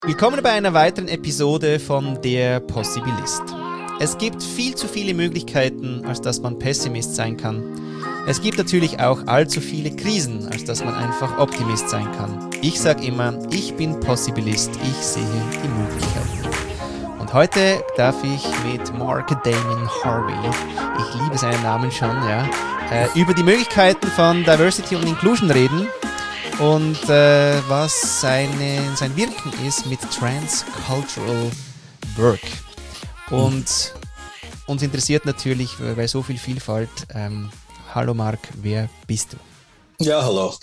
Willkommen bei einer weiteren Episode von Der Possibilist. Es gibt viel zu viele Möglichkeiten, als dass man Pessimist sein kann. Es gibt natürlich auch allzu viele Krisen, als dass man einfach Optimist sein kann. Ich sage immer, ich bin Possibilist, ich sehe die Möglichkeiten. Und heute darf ich mit Mark Damon Harvey, ich liebe seinen Namen schon, ja, über die Möglichkeiten von Diversity und Inclusion reden. Und was sein Wirken ist mit Transcultural Work. Und uns interessiert natürlich bei so viel Vielfalt, hallo Mark, wer bist du? Ja, hallo.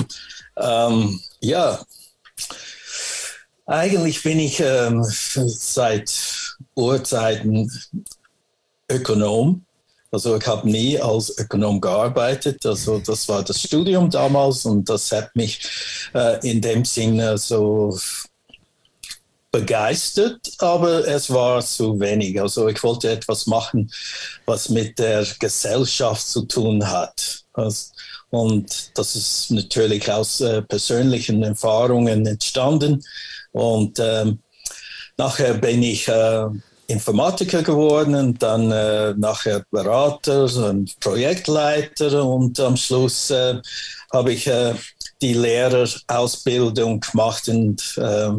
Eigentlich bin ich seit Urzeiten Ökonom. Also ich habe nie als Ökonom gearbeitet, also das war das Studium damals und das hat mich in dem Sinne so begeistert, aber es war zu wenig. Also ich wollte etwas machen, was mit der Gesellschaft zu tun hat. Und das ist natürlich aus persönlichen Erfahrungen entstanden und nachher bin ich Informatiker geworden und dann nachher Berater und Projektleiter und am Schluss habe ich die Lehrerausbildung gemacht und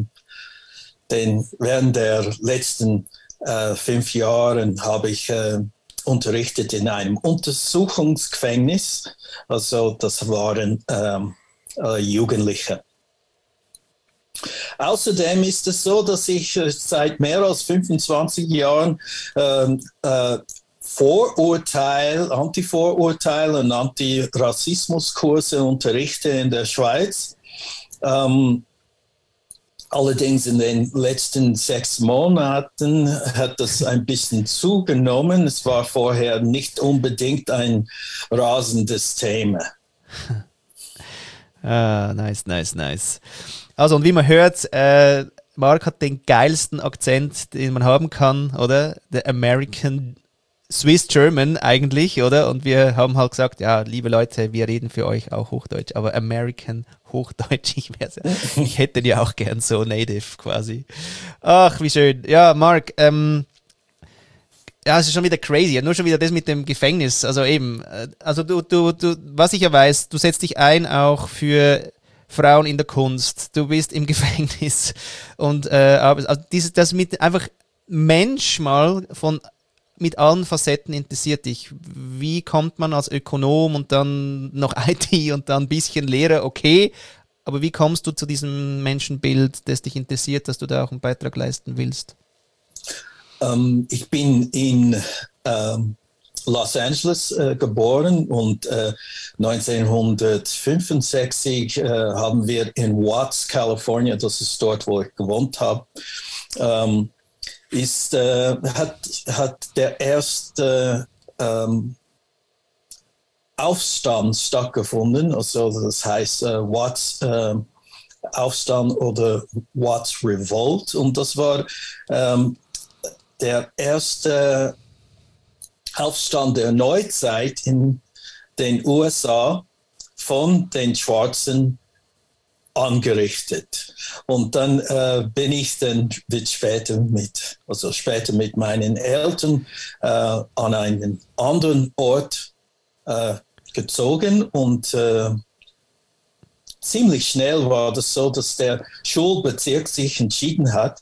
während der letzten 5 Jahre habe ich unterrichtet in einem Untersuchungsgefängnis, also das waren Jugendliche. Außerdem ist es so, dass ich seit mehr als 25 Jahren Antivorurteil und Antirassismuskurse unterrichte in der Schweiz. Allerdings in den letzten 6 Monaten hat das ein bisschen zugenommen. Es war vorher nicht unbedingt ein rasendes Thema. Nice. Also, und wie man hört, Mark hat den geilsten Akzent, den man haben kann, oder? Der American Swiss German eigentlich, oder? Und wir haben halt gesagt, ja, liebe Leute, wir reden für euch auch Hochdeutsch, aber American Hochdeutsch, ich hätte ja auch gern so native quasi. Ach, wie schön. Ja, Mark, ja, es ist schon wieder crazy, nur schon wieder das mit dem Gefängnis, also eben, also du, was ich ja weiß, du setzt dich ein auch für Frauen in der Kunst, du bist im Gefängnis und also das mit einfach Mensch mal mit allen Facetten interessiert dich. Wie kommt man als Ökonom und dann noch IT und dann ein bisschen Lehrer, okay, aber wie kommst du zu diesem Menschenbild, das dich interessiert, dass du da auch einen Beitrag leisten willst? Ich bin in Los Angeles geboren und 1965 haben wir in Watts, California, das ist dort, wo ich gewohnt habe, hat der erste Aufstand stattgefunden, also das heißt Watts Aufstand oder Watts Revolt, und das war der erste Aufstand der Neuzeit in den USA von den Schwarzen angerichtet. Und dann bin ich dann später mit meinen Eltern an einen anderen Ort gezogen und ziemlich schnell war das so, dass der Schulbezirk sich entschieden hat,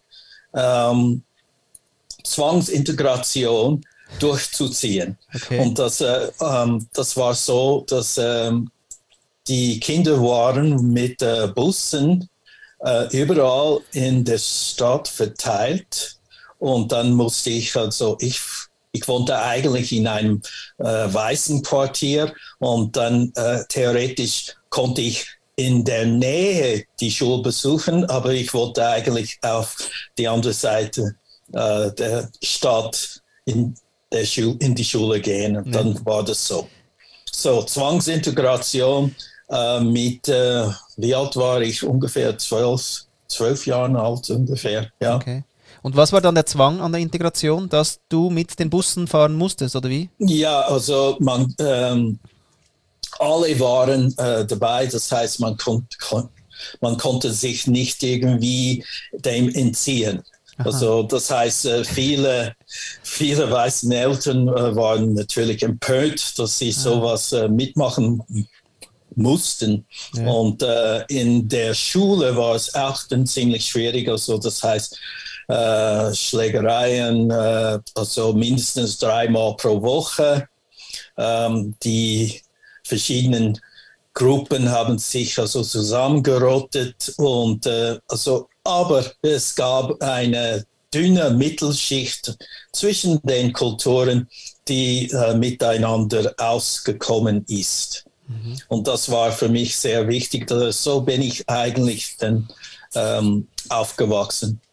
Zwangsintegration durchzuziehen. Okay. Und das war so, dass die Kinder waren mit Bussen überall in der Stadt verteilt. Und dann musste ich, ich wohnte eigentlich in einem weißen Quartier und dann theoretisch konnte ich in der Nähe die Schule besuchen, aber ich wollte eigentlich auf die andere Seite der Stadt in die Schule gehen. Und dann war das so. So, Zwangsintegration wie alt war ich? Ungefähr 12 Jahren alt ungefähr, ja. Okay. Und was war dann der Zwang an der Integration, dass du mit den Bussen fahren musstest, oder wie? Ja, also alle waren dabei, das heißt, man man konnte sich nicht irgendwie dem entziehen. Aha. Also das heißt, viele weiße Eltern waren natürlich empört, dass sie sowas mitmachen mussten. Ja. Und in der Schule war es auch dann ziemlich schwierig. Also das heißt, Schlägereien, also mindestens 3-mal pro Woche. Die verschiedenen Gruppen haben sich also zusammengerottet und aber es gab eine dünne Mittelschicht zwischen den Kulturen, die miteinander ausgekommen ist. Mhm. Und das war für mich sehr wichtig. So bin ich eigentlich dann aufgewachsen.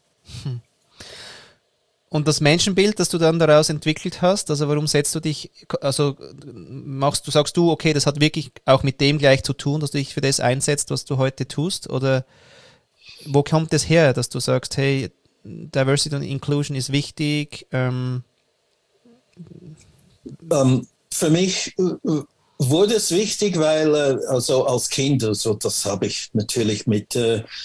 Und das Menschenbild, das du dann daraus entwickelt hast, also warum setzt du dich, also sagst du, okay, das hat wirklich auch mit dem gleich zu tun, dass du dich für das einsetzt, was du heute tust? Oder wo kommt es her, dass du sagst, hey, Diversity und Inclusion ist wichtig? Für mich wurde es wichtig, weil also als Kind, also das habe ich natürlich mit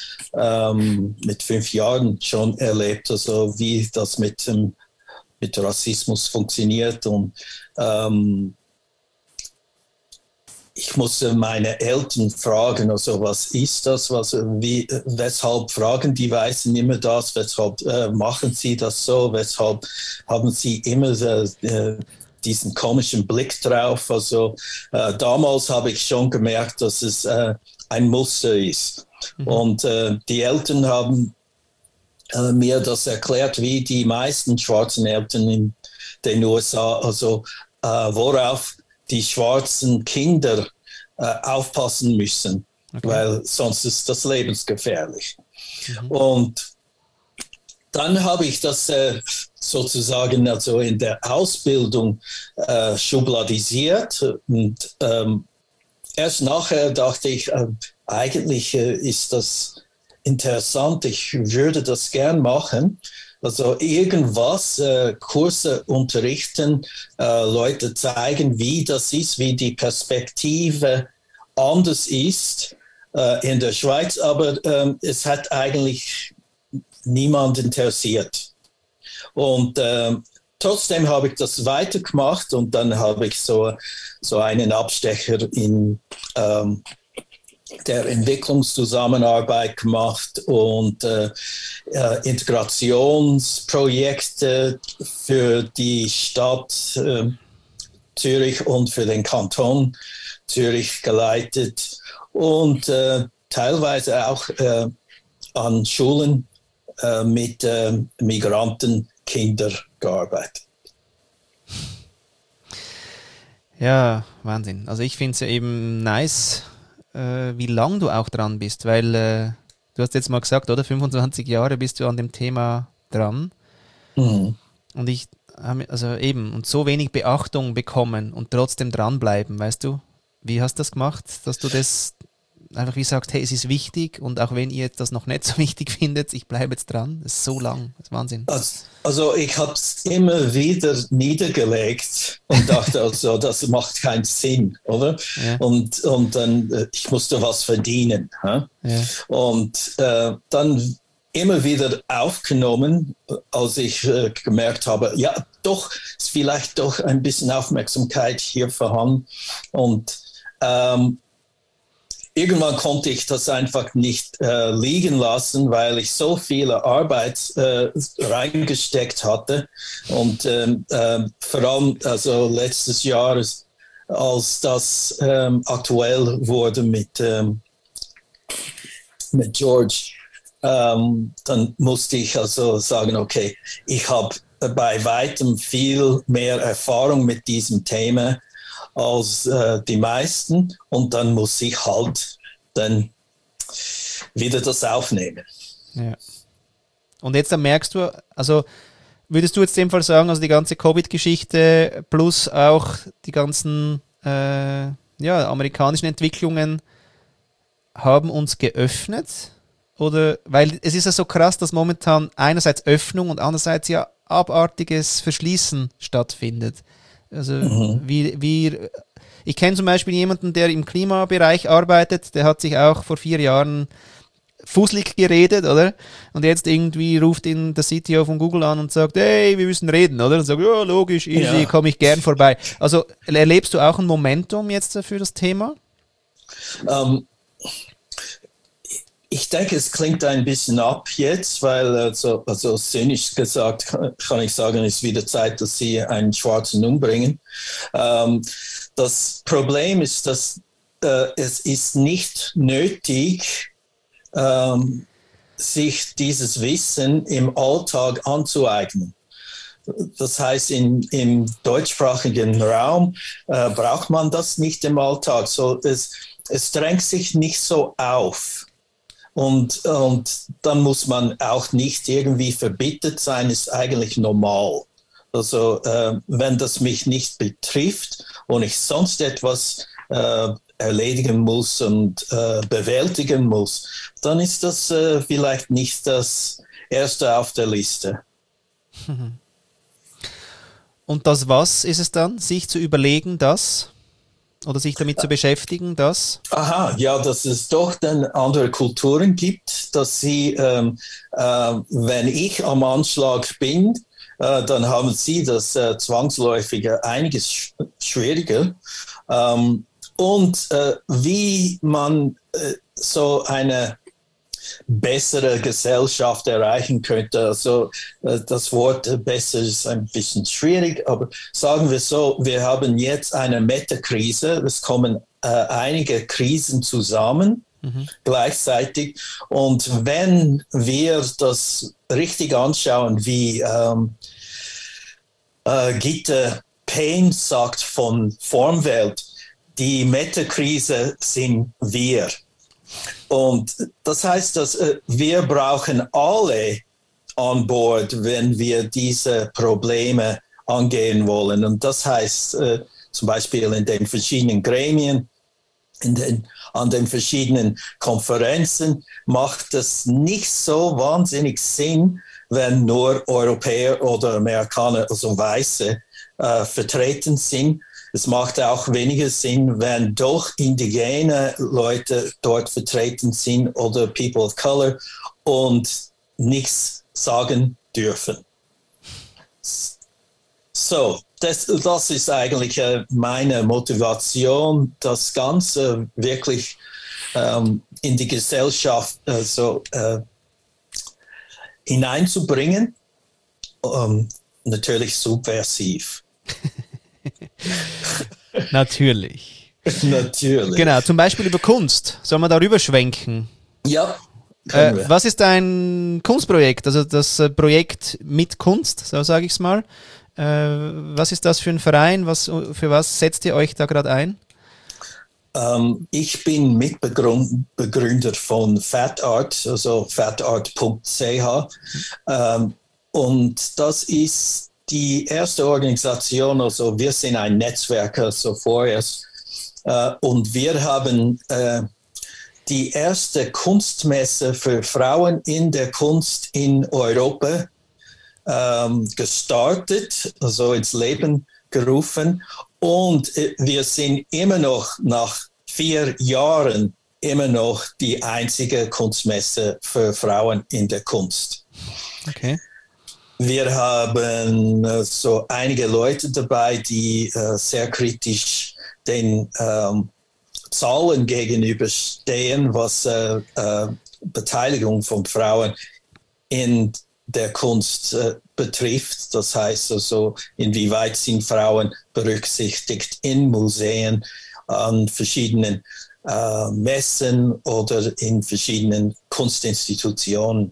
5 Jahren schon erlebt, also wie das mit Rassismus funktioniert. Und ich musste meine Eltern fragen, also was ist das, weshalb fragen die Weißen immer das, weshalb machen sie das so, weshalb haben sie immer diesen komischen Blick drauf. Also damals habe ich schon gemerkt, dass es ein Muster ist. Mhm. Und die Eltern haben mir das erklärt, wie die meisten schwarzen Eltern in den USA, also worauf die schwarzen Kinder aufpassen müssen, okay, weil sonst ist das lebensgefährlich. Mhm. Und dann habe ich das sozusagen also in der Ausbildung schubladisiert und erst nachher dachte ich, eigentlich ist das interessant, ich würde das gern machen. Also irgendwas, Kurse unterrichten, Leute zeigen, wie das ist, wie die Perspektive anders ist in der Schweiz, aber es hat eigentlich niemand interessiert. Und trotzdem habe ich das weitergemacht und dann habe ich so einen Abstecher in der Entwicklungszusammenarbeit gemacht und Integrationsprojekte für die Stadt Zürich und für den Kanton Zürich geleitet und teilweise auch an Schulen mit Migrantenkindern gearbeitet. Ja, Wahnsinn. Also ich finde es ja eben nice, wie lang du auch dran bist, weil du hast jetzt mal gesagt, oder 25 Jahre bist du an dem Thema dran. Mhm. Und ich habe also eben und so wenig Beachtung bekommen und trotzdem dranbleiben, weißt du? Wie hast du das gemacht, dass du das einfach wie sagst, hey, es ist wichtig und auch wenn ihr jetzt das noch nicht so wichtig findet, ich bleibe jetzt dran. Das ist so lang, das ist Wahnsinn. Also ich habe es immer wieder niedergelegt und dachte also, das macht keinen Sinn, oder? Ja. Und dann, ich musste was verdienen. Ja? Und dann immer wieder aufgenommen, als ich gemerkt habe, ja, doch, ist vielleicht doch ein bisschen Aufmerksamkeit hier vorhanden. Und irgendwann konnte ich das einfach nicht liegen lassen, weil ich so viele Arbeit reingesteckt hatte. Und vor allem also letztes Jahr, als das aktuell wurde mit George, dann musste ich also sagen, okay, ich habe bei weitem viel mehr Erfahrung mit diesem Thema als die meisten und dann muss ich halt dann wieder das aufnehmen. Ja. Und jetzt dann merkst du, also würdest du jetzt in dem Fall sagen, also die ganze Covid-Geschichte plus auch die ganzen amerikanischen Entwicklungen haben uns geöffnet? Oder, weil es ist ja so krass, dass momentan einerseits Öffnung und andererseits ja abartiges Verschließen stattfindet. Also ich kenne zum Beispiel jemanden, der im Klimabereich arbeitet, der hat sich auch vor 4 Jahren fusselig geredet, oder? Und jetzt irgendwie ruft ihn der CTO von Google an und sagt, hey, wir müssen reden, oder? Und sagt, ja, logisch, easy, komme ich gern vorbei. Also erlebst du auch ein Momentum jetzt für das Thema? Ich denke, es klingt ein bisschen ab jetzt, weil also zynisch gesagt kann ich sagen, es ist wieder Zeit, dass sie einen Schwarzen umbringen. Das Problem ist, dass es ist nicht nötig, sich dieses Wissen im Alltag anzueignen. Das heißt, im deutschsprachigen Raum braucht man das nicht im Alltag. So, es drängt sich nicht so auf. Und dann muss man auch nicht irgendwie verbittert sein, ist eigentlich normal. Also wenn das mich nicht betrifft und ich sonst etwas erledigen muss und bewältigen muss, dann ist das vielleicht nicht das Erste auf der Liste. Und das was ist es dann? Sich zu überlegen, das? Oder sich damit zu beschäftigen, das? Aha, ja, dass es doch dann andere Kulturen gibt, dass sie, wenn ich am Anschlag bin, dann haben sie das zwangsläufig einiges schwieriger. Und wie man so eine bessere Gesellschaft erreichen könnte. Also das Wort besser ist ein bisschen schwierig, aber sagen wir so, wir haben jetzt eine Metakrise, es kommen einige Krisen zusammen gleichzeitig und wenn wir das richtig anschauen, wie Gitte Payne sagt von Formwelt, die Metakrise sind wir. Und das heißt, dass wir brauchen alle an Bord, wenn wir diese Probleme angehen wollen. Und das heißt zum Beispiel in den verschiedenen Gremien, an den verschiedenen Konferenzen macht es nicht so wahnsinnig Sinn, wenn nur Europäer oder Amerikaner, also Weiße, vertreten sind. Es macht auch weniger Sinn, wenn doch indigene Leute dort vertreten sind oder People of Color und nichts sagen dürfen. So, das ist eigentlich meine Motivation, das Ganze wirklich in die Gesellschaft hineinzubringen. Natürlich subversiv. Natürlich. Natürlich. Genau, zum Beispiel über Kunst. Sollen wir darüber schwenken? Ja. Was ist dein Kunstprojekt? Also das Projekt mit Kunst, so sage ich es mal. Was ist das für ein Verein? Für was setzt ihr euch da gerade ein? Ich bin Mitbegründer von FatArt, also fatart.ch. Und das ist die erste Organisation, also wir sind ein Netzwerk, also vorerst. Und wir haben die erste Kunstmesse für Frauen in der Kunst in Europa gestartet, also ins Leben gerufen. Und wir sind immer noch nach 4 Jahren immer noch die einzige Kunstmesse für Frauen in der Kunst. Okay. Wir haben so einige Leute dabei, die sehr kritisch den Zahlen gegenüberstehen, was Beteiligung von Frauen in der Kunst betrifft. Das heißt also, inwieweit sind Frauen berücksichtigt in Museen, an verschiedenen Messen oder in verschiedenen Kunstinstitutionen.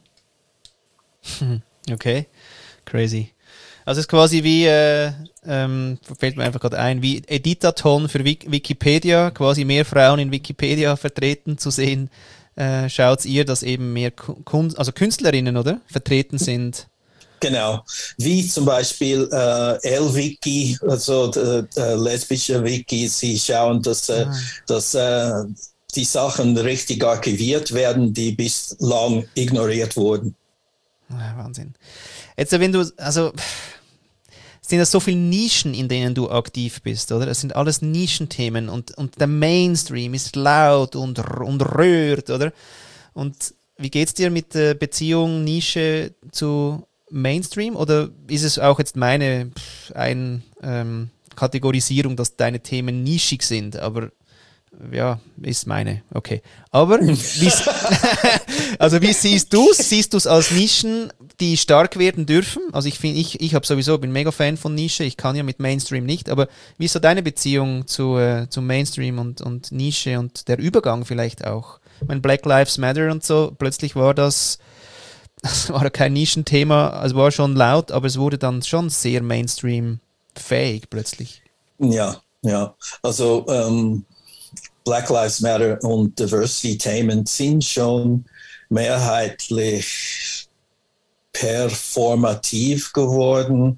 Okay, crazy. Also es ist quasi wie, fällt mir einfach gerade ein, wie Editathon für Wikipedia, quasi mehr Frauen in Wikipedia vertreten zu sehen. Schaut ihr, dass eben mehr Künstlerinnen, oder? Vertreten sind? Genau, wie zum Beispiel L-Wiki, also lesbische Wiki, sie schauen, dass die Sachen richtig archiviert werden, die bislang ignoriert wurden. Wahnsinn. Jetzt, wenn du, also sind das so viele Nischen, in denen du aktiv bist, oder? Das sind alles Nischenthemen und der Mainstream ist laut und rührt, oder? Und wie geht's dir mit der Beziehung Nische zu Mainstream? Oder ist es auch jetzt meine Kategorisierung, dass deine Themen nischig sind? Aber ja, ist meine. Okay. Aber also wie siehst du es? Siehst du es als Nischen, die stark werden dürfen? Also ich bin mega Fan von Nische. Ich kann ja mit Mainstream nicht. Aber wie ist so deine Beziehung zu Mainstream und Nische und der Übergang vielleicht auch? Ich meine, Black Lives Matter und so, plötzlich war das war kein Nischenthema, also war schon laut, aber es wurde dann schon sehr Mainstream-fähig plötzlich. Ja, also Black Lives Matter und Diversity-Themen sind schon mehrheitlich performativ geworden.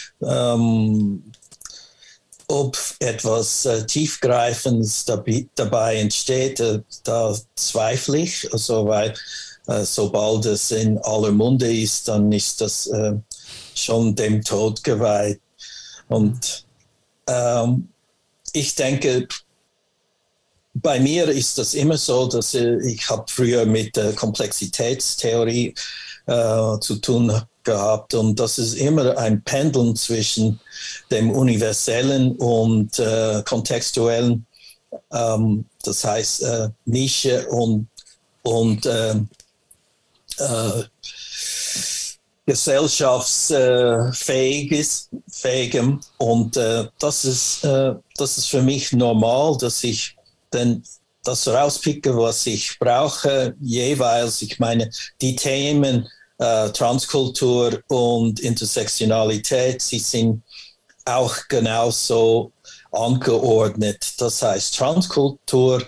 Ob etwas Tiefgreifendes dabei entsteht, da zweifle ich. Also, weil sobald es in aller Munde ist, dann ist das schon dem Tod geweiht. Und ich denke, bei mir ist das immer so, dass ich habe früher mit Komplexitätstheorie zu tun gehabt und das ist immer ein Pendeln zwischen dem Universellen und Kontextuellen, das heißt Nische und gesellschaftsfähigem und das ist für mich normal, dass ich dann das rauspicke, was ich brauche, jeweils. Ich meine, die Themen Transkultur und Intersektionalität, sie sind auch genauso angeordnet. Das heißt, Transkultur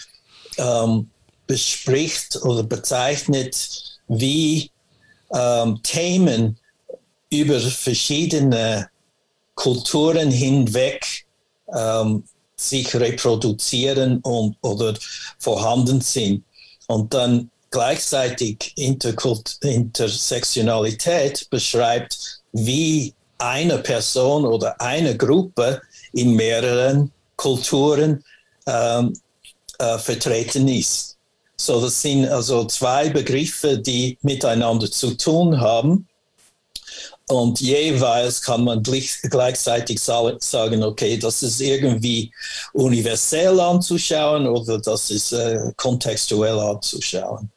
bespricht oder bezeichnet, wie Themen über verschiedene Kulturen hinweg sich reproduzieren oder vorhanden sind. Und dann gleichzeitig Intersektionalität beschreibt, wie eine Person oder eine Gruppe in mehreren Kulturen vertreten ist. So, das sind also zwei Begriffe, die miteinander zu tun haben. Und jeweils kann man gleichzeitig sagen, okay, das ist irgendwie universell anzuschauen oder das ist kontextuell anzuschauen.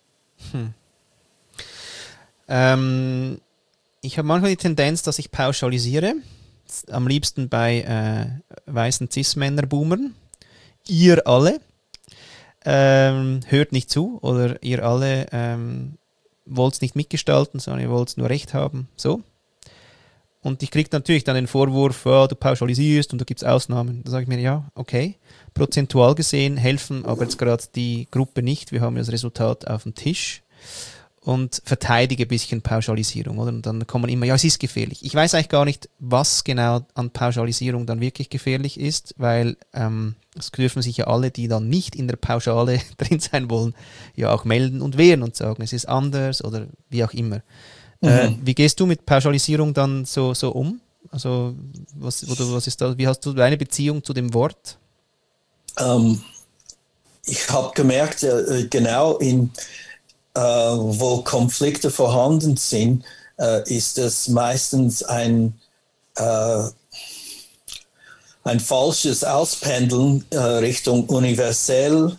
Ich habe manchmal die Tendenz, dass ich pauschalisiere. Am liebsten bei weißen Cis-Männer-Boomern. Ihr alle hört nicht zu oder ihr alle wollt es nicht mitgestalten, sondern ihr wollt nur Recht haben. So. Und ich kriege natürlich dann den Vorwurf, du pauschalisierst und da gibt es Ausnahmen. Da sage ich mir, ja, okay, prozentual gesehen helfen aber jetzt gerade die Gruppe nicht. Wir haben das Resultat auf dem Tisch und verteidige ein bisschen Pauschalisierung. Oder? Und dann kommt man immer, ja, es ist gefährlich. Ich weiß eigentlich gar nicht, was genau an Pauschalisierung dann wirklich gefährlich ist, weil das dürfen sich ja alle, die dann nicht in der Pauschale drin sein wollen, ja auch melden und wehren und sagen, es ist anders oder wie auch immer. Wie gehst du mit Pauschalisierung dann so um? Also was ist da? Wie hast du deine Beziehung zu dem Wort? Ich habe gemerkt, genau wo Konflikte vorhanden sind, ist es meistens ein falsches Auspendeln Richtung universellen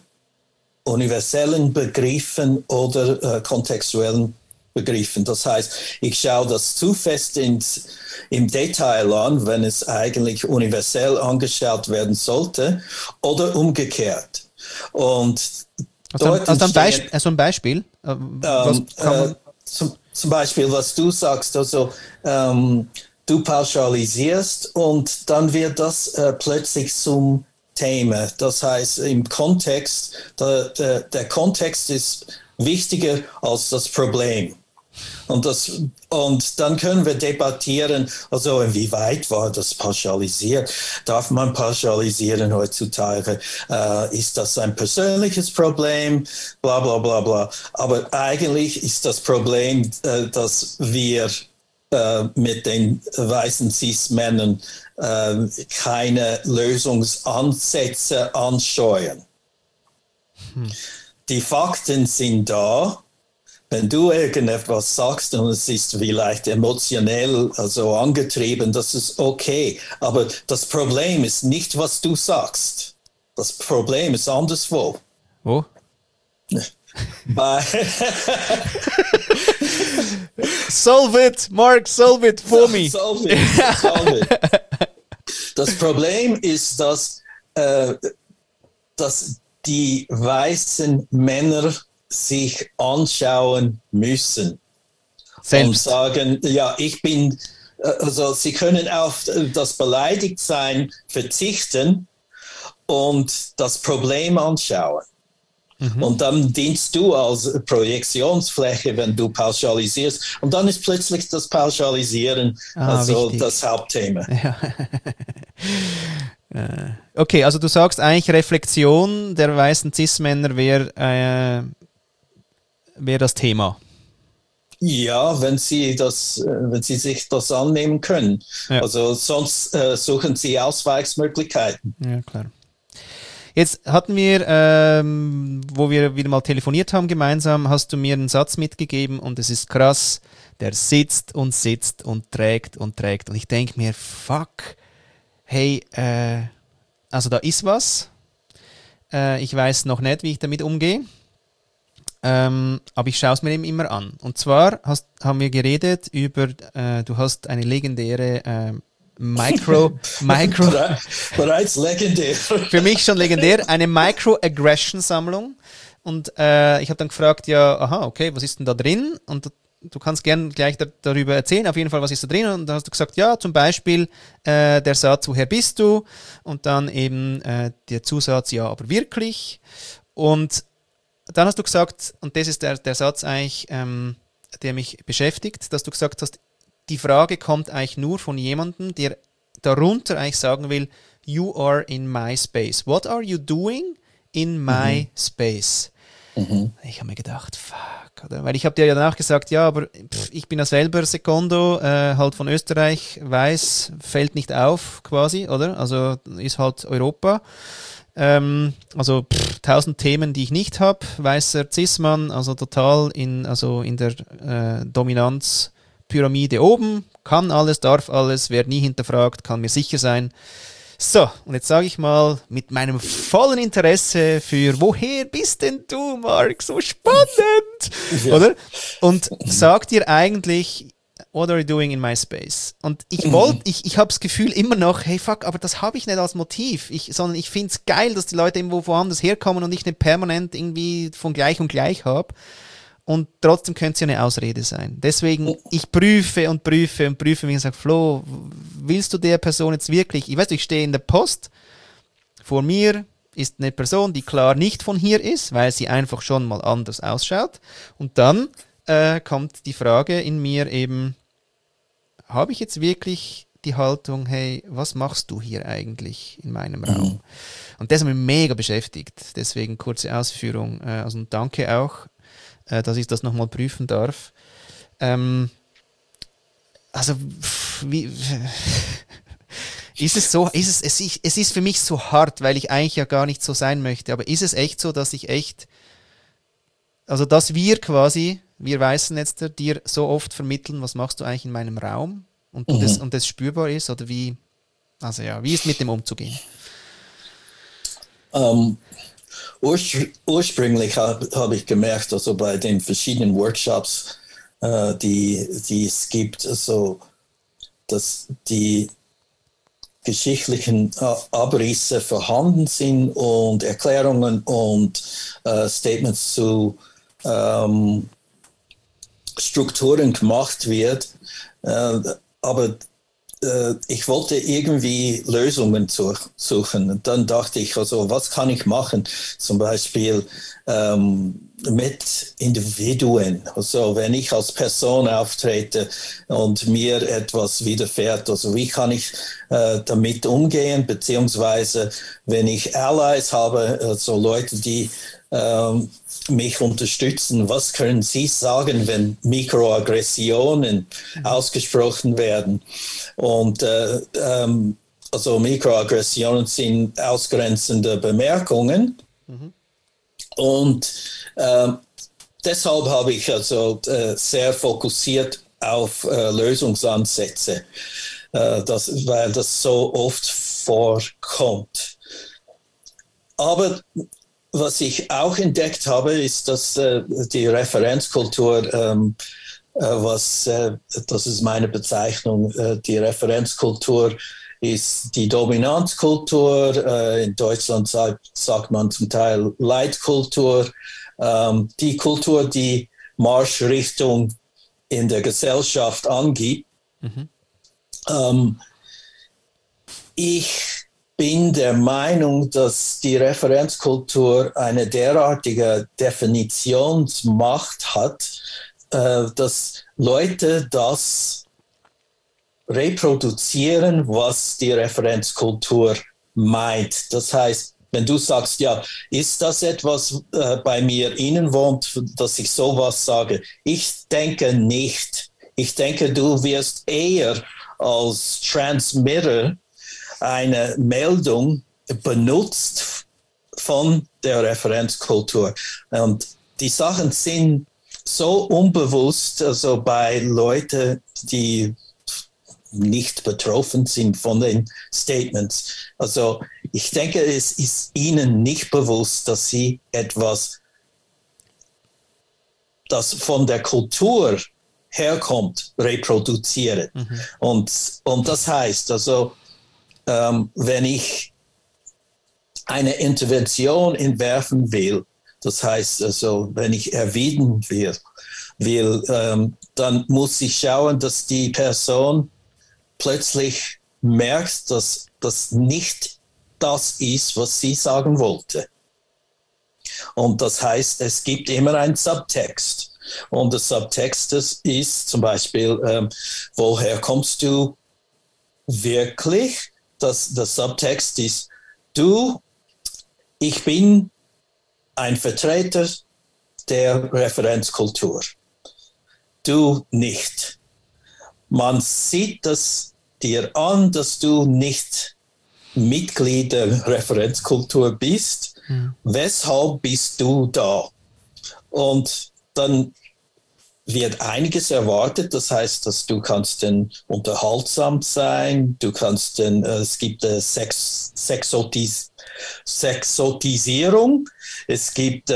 Begriffen oder kontextuellen Begriffen. Das heißt, ich schaue das zu fest im Detail an, wenn es eigentlich universell angeschaut werden sollte oder umgekehrt. Und also ein Beispiel? Zum Beispiel, was du sagst, also du pauschalisierst und dann wird das plötzlich zum Thema. Das heißt, im Kontext, der Kontext ist wichtiger als das Problem. Und dann können wir debattieren, also inwieweit war das pauschalisiert? Darf man pauschalisieren heutzutage? Ist das ein persönliches Problem? Bla bla bla bla. Aber eigentlich ist das Problem, dass wir mit den weißen Cis-Männern keine Lösungsansätze ansteuern. Die Fakten sind da. Wenn du irgendetwas sagst und es ist vielleicht emotionell, also angetrieben, das ist okay. Aber das Problem ist nicht, was du sagst. Das Problem ist anderswo. Wo? Solve it, Mark, solve it for me. Solve it. Das Problem ist, dass die weißen Männer sich anschauen müssen. Selbst. Und sagen, ja, ich bin, also sie können auf das Beleidigtsein verzichten und das Problem anschauen. Und dann dienst du als Projektionsfläche, wenn du pauschalisierst. Und dann ist plötzlich das Pauschalisieren wichtig. Das Hauptthema. Ja. Okay, also du sagst eigentlich, Reflexion der weißen Cis-Männer wäre das Thema. Ja, wenn sie sich das annehmen können. Ja. Also sonst suchen sie Ausweichsmöglichkeiten. Ja, klar. Jetzt hatten wir, wo wir wieder mal telefoniert haben gemeinsam, hast du mir einen Satz mitgegeben und es ist krass, der sitzt und trägt und trägt. Und ich denke mir, fuck, hey, also da ist was. Ich weiß noch nicht, wie ich damit umgehe. Aber ich schaue es mir eben immer an. Und zwar haben wir geredet über, du hast eine legendäre Bereits legendär. Für mich schon legendär, eine Microaggression-Sammlung. Und ich habe dann gefragt, ja, aha, okay, was ist denn da drin? Und du kannst gern gleich darüber erzählen, auf jeden Fall, was ist da drin? Und dann hast du gesagt, ja, zum Beispiel der Satz, woher bist du? Und dann eben der Zusatz, ja, aber wirklich. Und dann hast du gesagt, und das ist der Satz eigentlich, der mich beschäftigt, dass du gesagt hast, die Frage kommt eigentlich nur von jemandem, der darunter eigentlich sagen will, you are in my space. What are you doing in my space? Ich habe mir gedacht, fuck. Oder? Weil ich habe dir ja danach gesagt, ja, aber ich bin ja selber Secondo, halt von Österreich, weiß, fällt nicht auf quasi, oder? Also ist halt Europa. Also 1000 Themen, die ich nicht habe. Weißer Cis-Mann, also total in der Dominanzpyramide oben, kann alles, darf alles, wird nie hinterfragt, kann mir sicher sein. So, und jetzt sage ich mal mit meinem vollen Interesse für woher bist denn du, Mark? So spannend! Ja. Oder? Und sag dir eigentlich, what are you doing in my space? Und ich habe das Gefühl immer noch, hey fuck, aber das habe ich nicht als Motiv, sondern ich finde es geil, dass die Leute irgendwo woanders herkommen und ich nicht permanent irgendwie von gleich und gleich habe. Und trotzdem könnte es ja eine Ausrede sein. Deswegen, ich prüfe und prüfe und prüfe, wie gesagt, Flo, willst du der Person jetzt wirklich, ich stehe in der Post, vor mir ist eine Person, die klar nicht von hier ist, weil sie einfach schon mal anders ausschaut. Und dann kommt die Frage in mir eben, habe ich jetzt wirklich die Haltung, hey, was machst du hier eigentlich in meinem Raum? Und das hat mich mega beschäftigt. Deswegen kurze Ausführung. Also danke auch, dass ich das nochmal prüfen darf. Also, wie ist es so? Es ist für mich so hart, weil ich eigentlich ja gar nicht so sein möchte. Aber ist es echt so, dass dass wir quasi, wir Weißen jetzt, dir so oft vermitteln, was machst du eigentlich in meinem Raum? Und das spürbar ist? Oder wie? Also ja, wie ist mit dem umzugehen? Ursprünglich habe ich gemerkt, also bei den verschiedenen Workshops, die es gibt, also dass die geschichtlichen Abrisse vorhanden sind und Erklärungen und Statements zu Strukturen gemacht wird, aber ich wollte irgendwie Lösungen suchen. Und dann dachte ich, also was kann ich machen? Zum Beispiel mit Individuen. Also wenn ich als Person auftrete und mir etwas widerfährt, also wie kann ich damit umgehen? Beziehungsweise wenn ich Allies habe, also Leute, die mich unterstützen. Was können Sie sagen, wenn Mikroaggressionen ausgesprochen werden? Und also Mikroaggressionen sind ausgrenzende Bemerkungen. Und deshalb habe ich also sehr fokussiert auf Lösungsansätze, weil das so oft vorkommt. Aber was ich auch entdeckt habe, ist, dass die Referenzkultur, das ist meine Bezeichnung, die Referenzkultur ist die Dominanzkultur. In Deutschland sagt man zum Teil Leitkultur. Die Kultur, die Marschrichtung in der Gesellschaft angibt. Ich bin der Meinung, dass die Referenzkultur eine derartige Definitionsmacht hat, dass Leute das reproduzieren, was die Referenzkultur meint. Das heißt, wenn du sagst, ja, ist das etwas bei mir innewohnt, dass ich sowas sage? Ich denke nicht. Ich denke, du wirst eher als Transmitter eine Meldung benutzt von der Referenzkultur. Und die Sachen sind so unbewusst, also bei Leuten, die nicht betroffen sind von den Statements. Also ich denke, es ist ihnen nicht bewusst, dass sie etwas, das von der Kultur herkommt, reproduzieren. Und das heißt, also wenn ich eine Intervention entwerfen will, das heißt also, wenn ich erwidern will, dann muss ich schauen, dass die Person plötzlich merkt, dass das nicht das ist, was sie sagen wollte. Und das heißt, es gibt immer einen Subtext. Und der Subtext ist zum Beispiel, woher kommst du wirklich? Der Subtext ist, ich bin ein Vertreter der Referenzkultur. Du nicht. Man sieht das dir an, dass du nicht Mitglied der Referenzkultur bist. Weshalb bist du da? Und dann wird einiges erwartet. Das heißt, dass du kannst dann unterhaltsam sein. Du kannst dann, es gibt Sexotisierung. Es gibt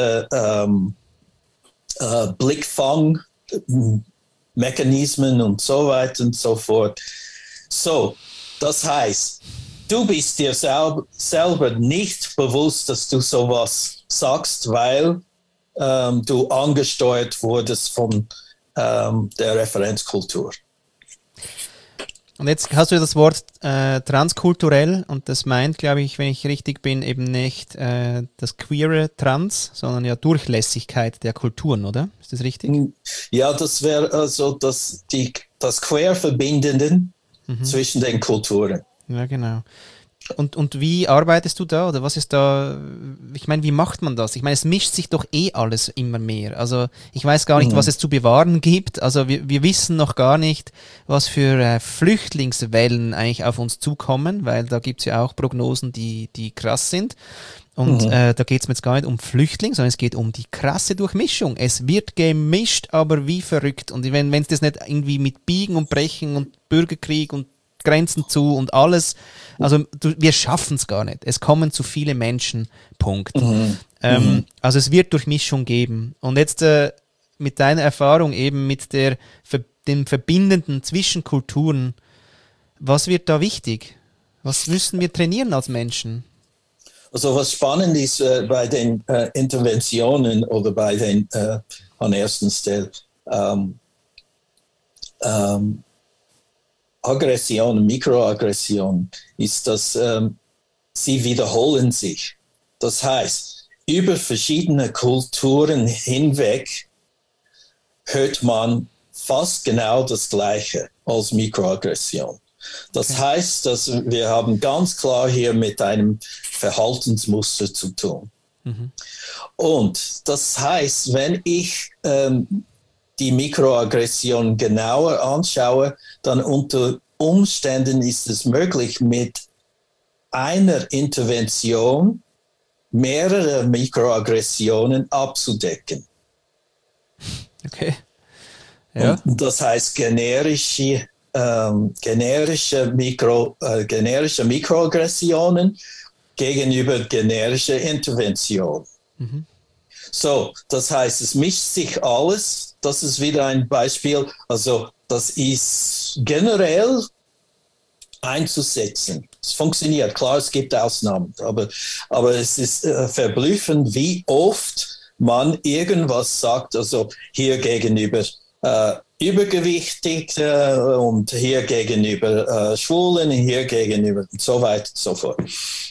Blickfangmechanismen und so weiter und so fort. So, das heißt, du bist dir selber nicht bewusst, dass du sowas sagst, weil du angesteuert wurdest von der Referenzkultur. Und jetzt hast du das Wort transkulturell und das meint, glaube ich, wenn ich richtig bin, eben nicht das queere Trans, sondern ja Durchlässigkeit der Kulturen, oder? Ist das richtig? Ja, das wäre also das Querverbindenden zwischen den Kulturen. Ja, genau. Und wie arbeitest du da oder was ist da, ich meine, wie macht man das? Ich meine, es mischt sich doch alles immer mehr. Also ich weiß gar nicht, was es zu bewahren gibt. Also wir wissen noch gar nicht, was für Flüchtlingswellen eigentlich auf uns zukommen, weil da gibt es ja auch Prognosen, die krass sind. Und da geht es mir jetzt gar nicht um Flüchtlinge, sondern es geht um die krasse Durchmischung. Es wird gemischt, aber wie verrückt. Und wenn es das nicht irgendwie mit Biegen und Brechen und Bürgerkrieg und Grenzen zu und alles, also wir schaffen es gar nicht. Es kommen zu viele Menschen, Punkt. Also es wird Durchmischung geben. Und jetzt mit deiner Erfahrung eben mit dem Verbindenden zwischen Kulturen, was wird da wichtig? Was müssen wir trainieren als Menschen? Also was spannend ist bei den Interventionen oder bei den an erster Stelle Aggression, Mikroaggression, ist, dass sie wiederholen sich. Das heißt, über verschiedene Kulturen hinweg hört man fast genau das Gleiche als Mikroaggression. Das heißt, dass wir haben ganz klar hier mit einem Verhaltensmuster zu tun. Und das heißt, wenn ich die Mikroaggression genauer anschaue, dann unter Umständen ist es möglich, mit einer Intervention mehrere Mikroaggressionen abzudecken. Okay. Ja. Und das heißt generische Mikroaggressionen gegenüber generischer Intervention. So, das heißt, es mischt sich alles. Das ist wieder ein Beispiel. Also, das ist generell einzusetzen. Es funktioniert. Klar, es gibt Ausnahmen, aber es ist verblüffend, wie oft man irgendwas sagt, also hier gegenüber übergewichtig und hier gegenüber Schwulen, hier gegenüber und so weiter und so fort.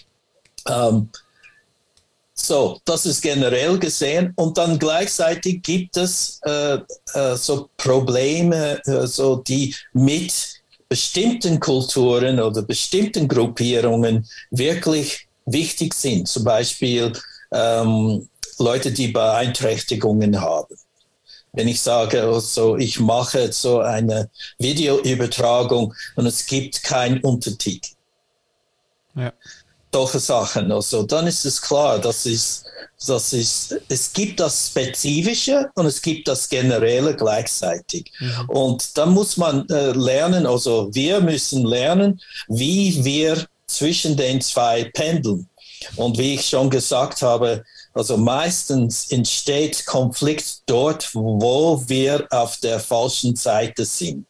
So, das ist generell gesehen und dann gleichzeitig gibt es so Probleme, so die mit bestimmten Kulturen oder bestimmten Gruppierungen wirklich wichtig sind. Zum Beispiel Leute, die Beeinträchtigungen haben. Wenn ich sage, also ich mache so eine Videoübertragung und es gibt keinen Untertitel. Ja. Solche Sachen. Also dann ist es klar, es gibt das Spezifische und es gibt das Generelle gleichzeitig. Und dann muss man lernen, also wir müssen lernen, wie wir zwischen den zwei pendeln. Und wie ich schon gesagt habe, also meistens entsteht Konflikt dort, wo wir auf der falschen Seite sind.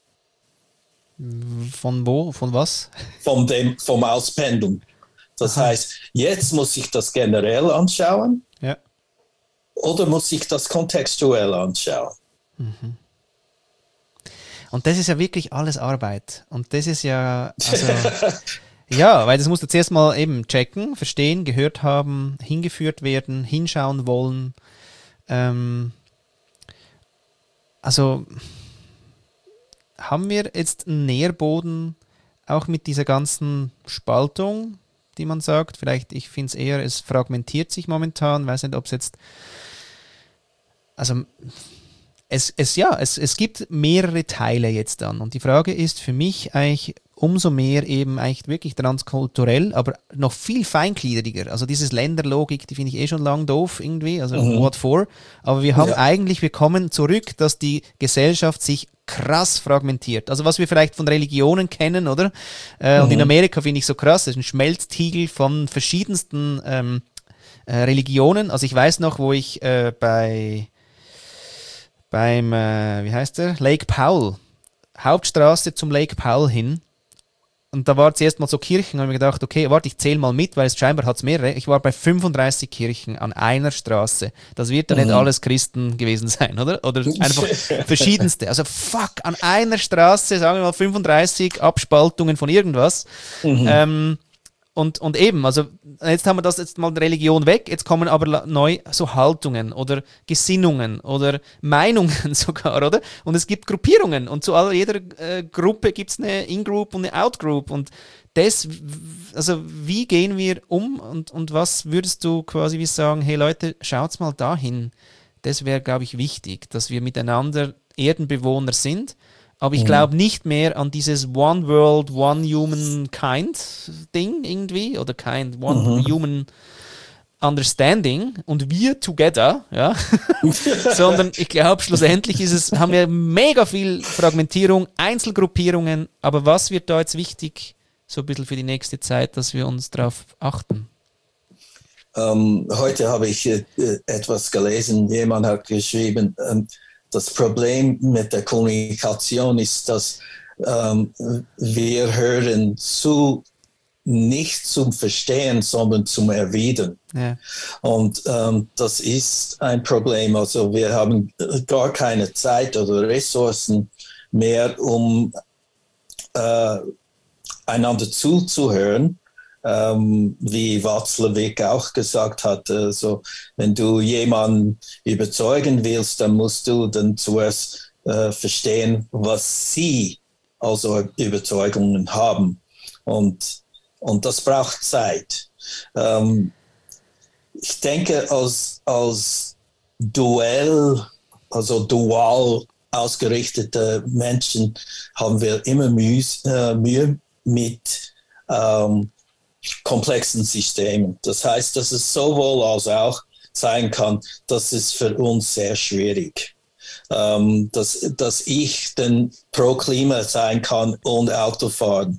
Von wo? Von was? Vom Auspendeln. Das heißt, jetzt muss ich das generell anschauen, ja, oder muss ich das kontextuell anschauen. Und das ist ja wirklich alles Arbeit. Und das ist ja, also, ja, weil das musst du zuerst mal eben checken, verstehen, gehört haben, hingeführt werden, hinschauen wollen. Also haben wir jetzt einen Nährboden auch mit dieser ganzen Spaltung, die man sagt, vielleicht, ich finde es eher, es fragmentiert sich momentan, weiß nicht, ob es jetzt, also es gibt mehrere Teile jetzt dann und die Frage ist für mich eigentlich umso mehr eben eigentlich wirklich transkulturell, aber noch viel feingliedriger, also dieses Länderlogik, die finde ich schon lang doof irgendwie, also what for, aber wir haben wir kommen zurück, dass die Gesellschaft sich krass fragmentiert. Also was wir vielleicht von Religionen kennen, oder? Und in Amerika finde ich so krass, das ist ein Schmelztiegel von verschiedensten Religionen. Also ich weiß noch, wo ich beim wie heißt der? Lake Powell, Hauptstraße zum Lake Powell hin. Und da war zuerst mal so Kirchen, und ich mir gedacht, okay, warte, ich zähle mal mit, weil es scheinbar hat es mehrere. Ich war bei 35 Kirchen an einer Straße. Das wird ja nicht alles Christen gewesen sein, oder? Oder einfach verschiedenste. Also fuck, an einer Straße, sagen wir mal 35 Abspaltungen von irgendwas. Und eben, also jetzt haben wir das jetzt mal Religion weg, jetzt kommen aber neu so Haltungen oder Gesinnungen oder Meinungen sogar, oder? Und es gibt Gruppierungen und zu jeder Gruppe gibt es eine In-Group und eine Out-Group und das, also wie gehen wir um und was würdest du quasi wie sagen, hey Leute, schaut's mal dahin. Das wäre, glaube ich, wichtig, dass wir miteinander Erdenbewohner sind. Aber ich glaube nicht mehr an dieses One World, One Humankind Ding irgendwie oder One Human Understanding und wir together, ja, sondern ich glaube schlussendlich haben wir mega viel Fragmentierung, Einzelgruppierungen, aber was wird da jetzt wichtig, so ein bisschen für die nächste Zeit, dass wir uns darauf achten? Heute habe ich etwas gelesen, jemand hat geschrieben, das Problem mit der Kommunikation ist, dass wir hören nicht zum Verstehen, sondern zum Erwidern. Ja. Und das ist ein Problem. Also wir haben gar keine Zeit oder Ressourcen mehr, um einander zuzuhören. Wie Watzlawick auch gesagt hat, so, wenn du jemanden überzeugen willst, dann musst du dann zuerst verstehen, was sie also Überzeugungen haben. Und das braucht Zeit. ich denke, als dual ausgerichtete Menschen haben wir immer Mühe mit komplexen Systemen. Das heißt, dass es sowohl als auch sein kann, das ist für uns sehr schwierig. Dass ich dann pro Klima sein kann und Auto fahren.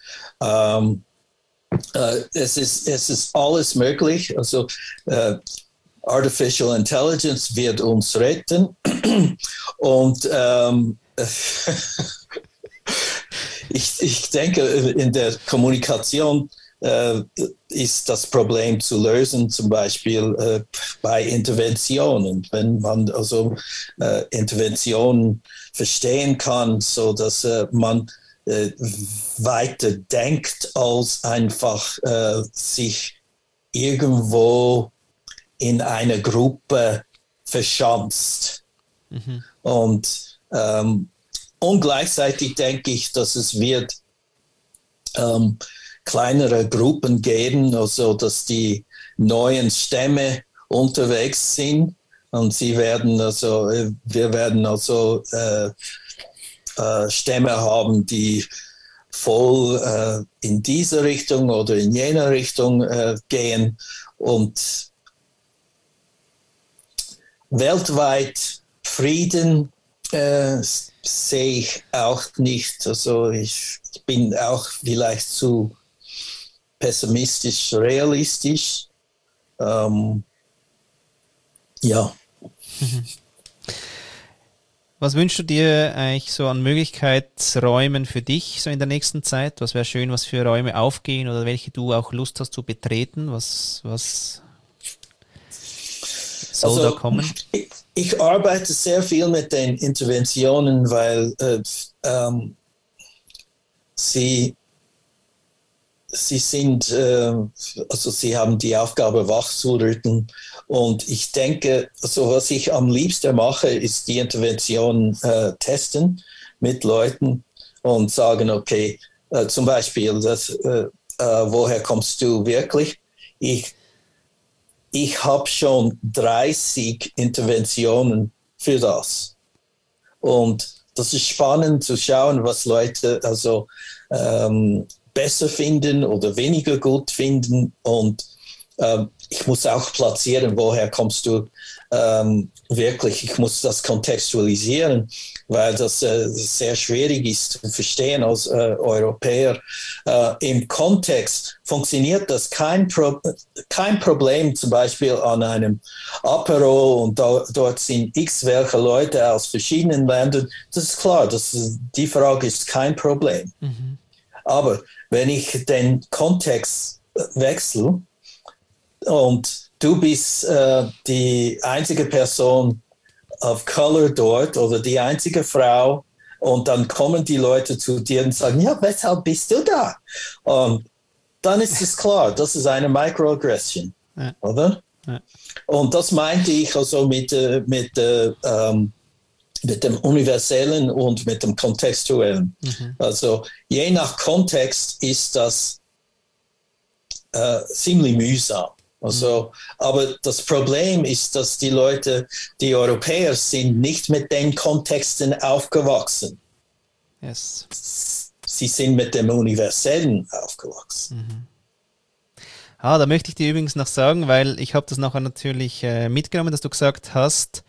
Es ist alles möglich. Also Artificial Intelligence wird uns retten. Und ich denke, in der Kommunikation ist das Problem zu lösen, zum Beispiel bei Interventionen. Wenn man also Interventionen verstehen kann, so dass man weiter denkt, als einfach sich irgendwo in einer Gruppe verschanzt. Mhm. Und gleichzeitig denke ich, dass es wird kleinere Gruppen geben, also dass die neuen Stämme unterwegs sind und wir werden Stämme haben, die voll in diese Richtung oder in jener Richtung gehen und weltweit Frieden sehe ich auch nicht. Also ich bin auch vielleicht zu pessimistisch, realistisch. Ja. Was wünschst du dir eigentlich so an Möglichkeitsräumen für dich so in der nächsten Zeit? Was wäre schön, was für Räume aufgehen oder welche du auch Lust hast zu betreten? Was soll da kommen? Ich arbeite sehr viel mit den Interventionen, weil sie sind, also sie haben die Aufgabe, wachzurütteln. Und ich denke, also was ich am liebsten mache, ist die Intervention testen mit Leuten und sagen, okay, zum Beispiel, woher kommst du wirklich? Ich habe schon 30 Interventionen für das. Und das ist spannend zu schauen, was Leute also besser finden oder weniger gut finden. Und ich muss auch platzieren, woher kommst du wirklich. Ich muss das kontextualisieren, weil das sehr schwierig ist zu verstehen als Europäer. Im Kontext funktioniert das kein Problem, zum Beispiel an einem Apero und dort sind x welche Leute aus verschiedenen Ländern. Das ist klar, die Frage ist kein Problem. Mhm. Aber wenn ich den Kontext wechsle und du bist die einzige Person of Color dort oder die einzige Frau und dann kommen die Leute zu dir und sagen, ja, weshalb bist du da? Dann ist es klar, das ist eine Microaggression, ja. Oder? Ja. Und das meinte ich also mit dem Universellen und mit dem Kontextuellen. Mhm. Also je nach Kontext ist das ziemlich mühsam. Also, aber das Problem ist, dass die Leute, die Europäer sind, nicht mit den Kontexten aufgewachsen. Yes. Sie sind mit dem Universellen aufgewachsen. Mhm. Da möchte ich dir übrigens noch sagen, weil ich habe das nachher natürlich mitgenommen, dass du gesagt hast,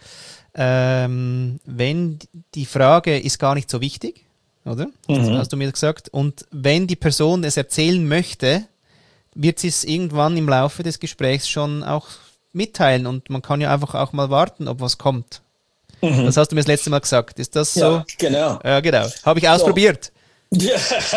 wenn die Frage ist gar nicht so wichtig, oder? Das hast du mir gesagt. Und wenn die Person es erzählen möchte, wird sie es irgendwann im Laufe des Gesprächs schon auch mitteilen und man kann ja einfach auch mal warten, ob was kommt. Mhm. Das hast du mir das letzte Mal gesagt. Ist das so? Ja, genau. Ja, genau. Habe ich ausprobiert. Ja.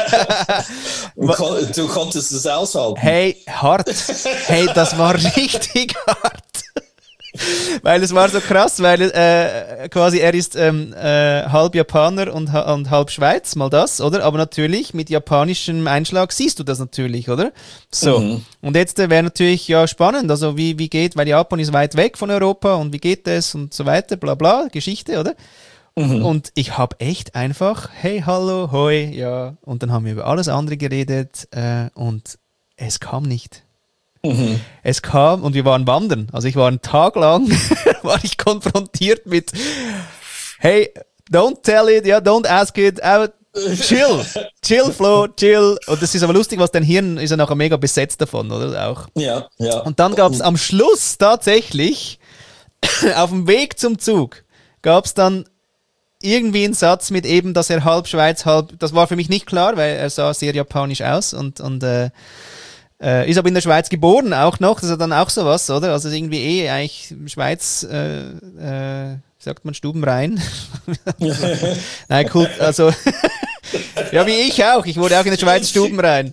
Du konntest es aushalten. Hey, hart. Hey, das war richtig hart. Weil es war so krass, weil quasi er ist halb Japaner und halb Schweiz, mal das, oder? Aber natürlich mit japanischem Einschlag siehst du das natürlich, oder? So, und jetzt wäre natürlich ja spannend, also wie geht, weil Japan ist weit weg von Europa und wie geht das und so weiter, bla bla, Geschichte, oder? Und ich habe echt einfach, hey, hallo, hoi, ja, und dann haben wir über alles andere geredet und es kam nicht. Es kam und wir waren wandern. Also ich war einen Tag lang, war ich konfrontiert mit, hey, don't tell it, ja, don't ask it, chill, Flo, chill. Und das ist aber lustig, was dein Hirn ist ja nachher mega besetzt davon, oder? Auch. Ja, ja. Und dann gab es am Schluss tatsächlich, auf dem Weg zum Zug, gab es dann irgendwie einen Satz mit eben, dass er halb Schweiz, halb, das war für mich nicht klar, weil er sah sehr japanisch aus und ist aber in der Schweiz geboren auch noch, das ist ja dann auch sowas, oder? Also irgendwie eigentlich Schweiz, sagt man Stubenrein? Nein, cool, also ja, wie ich auch, ich wurde auch in der Schweiz Stubenrein.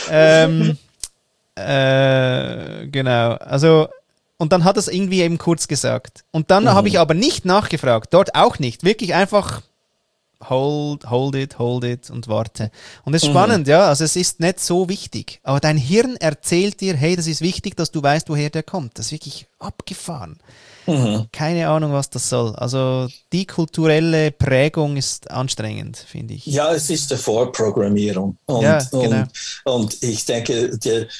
Genau, also und dann hat er es irgendwie eben kurz gesagt. Und dann habe ich aber nicht nachgefragt, dort auch nicht, wirklich einfach hold it und warte. Und es ist spannend, ja, also es ist nicht so wichtig, aber dein Hirn erzählt dir, hey, das ist wichtig, dass du weißt, woher der kommt. Das ist wirklich abgefahren. Keine Ahnung, was das soll. Also die kulturelle Prägung ist anstrengend, finde ich. Ja, es ist eine Vorprogrammierung. Und, ja, genau. und ich denke,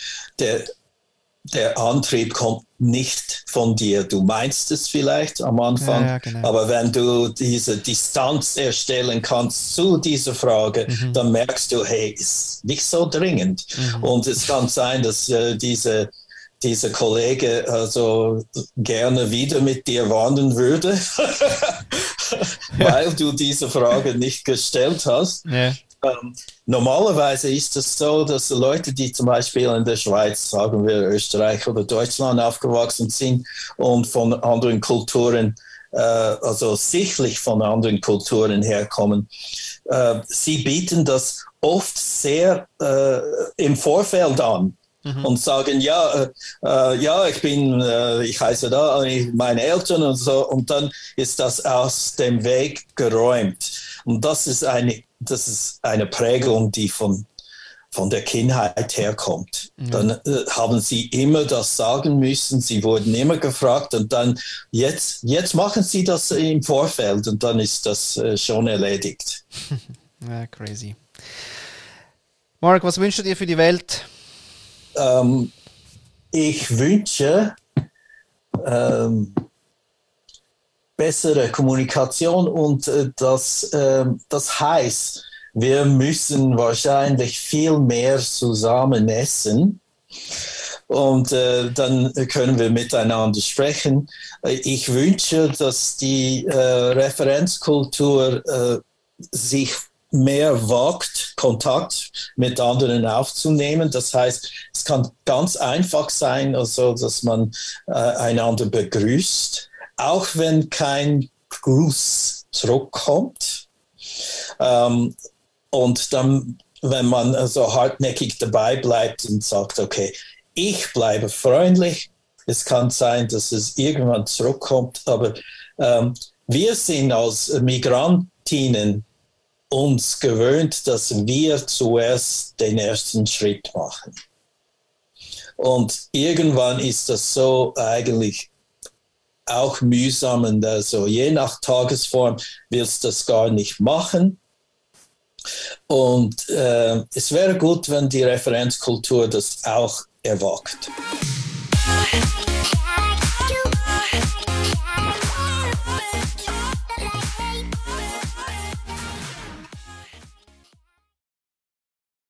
der Antrieb kommt nicht von dir. Du meinst es vielleicht am Anfang, ja, genau. aber wenn du diese Distanz erstellen kannst zu dieser Frage, dann merkst du, hey, ist nicht so dringend. Und es kann sein, dass dieser Kollege also gerne wieder mit dir wandern würde, weil du diese Frage nicht gestellt hast. Ja. Normalerweise ist es so, dass Leute, die zum Beispiel in der Schweiz, sagen wir Österreich oder Deutschland aufgewachsen sind und von anderen Kulturen, also sichtlich von anderen Kulturen herkommen, sie bieten das oft sehr im Vorfeld an. Und sagen, ich heiße da, meine Eltern und so, und dann ist das aus dem Weg geräumt. Und das ist eine Prägung, die von der Kindheit herkommt. Dann haben sie immer das sagen müssen, sie wurden immer gefragt und dann jetzt machen sie das im Vorfeld und dann ist das schon erledigt. Ja, crazy. Mark, was wünschst du dir für die Welt? Ich wünsche bessere Kommunikation und das heißt, wir müssen wahrscheinlich viel mehr zusammen essen und dann können wir miteinander sprechen. Ich wünsche, dass die Referenzkultur sich mehr wagt, Kontakt mit anderen aufzunehmen. Das heißt, es kann ganz einfach sein, also dass man einander begrüßt, auch wenn kein Gruß zurückkommt. Und dann, wenn man also hartnäckig dabei bleibt und sagt, okay, ich bleibe freundlich, es kann sein, dass es irgendwann zurückkommt, aber wir sind als Migrantinnen uns gewöhnt, dass wir zuerst den ersten Schritt machen. Und irgendwann ist das so eigentlich auch mühsam und also je nach Tagesform willst du das gar nicht machen. Und es wäre gut, wenn die Referenzkultur das auch erwagt.